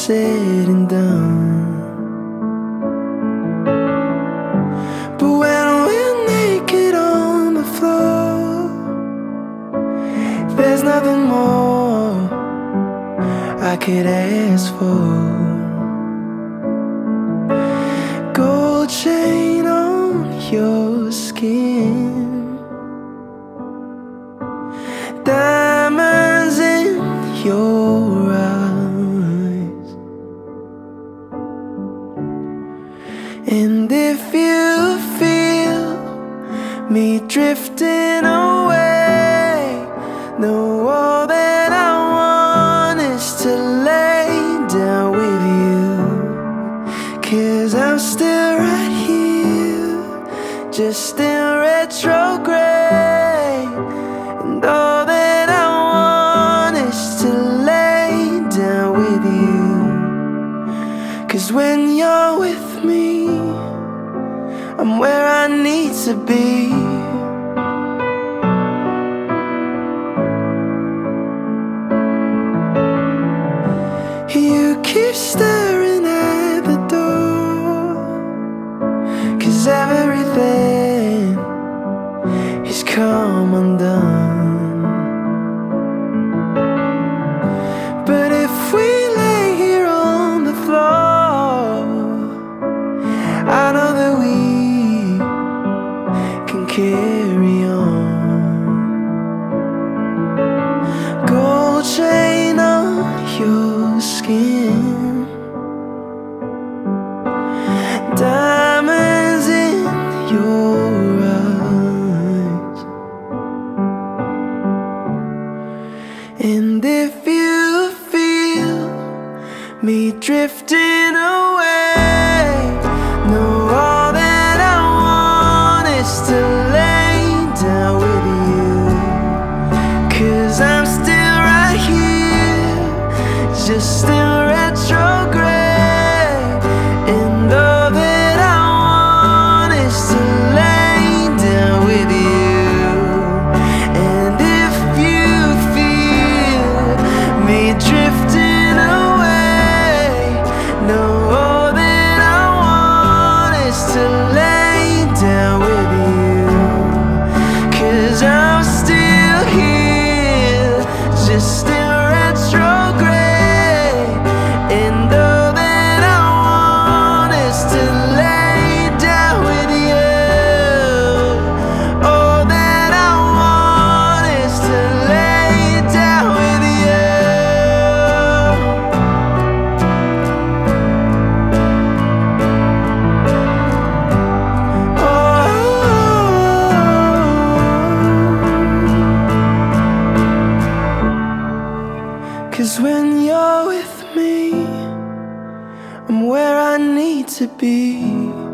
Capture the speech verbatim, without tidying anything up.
said and done. But when we're naked on the floor, there's nothing more I could ask for. Gold chain on your skin, diamonds in your eyes. And if you feel me drifting away, know all that I want is to lay down with you. 'Cause I'm still right here, just in retrograde. And all that I want is to lay down with you. 'Cause when you're with me, I'm where I need to be. You keep staring at the door, 'cause everything has come undone. But if we lay here on the floor, I know that we can carry on. Gold chain on your skin, diamonds in your eyes. And if you feel me drifting away, know all that I want is to lay down with you. 'Cause I'm still right here, just in retrograde. And all that I want is to lay down with you. And if you feel me drifting away, know all that I want is to lay down with you. 'Cause I'm still here, just in retrograde. And all that I want is to lay down with you. All that I want is to lay down with you. Oh, 'cause when you're with me, I'm where I need to be.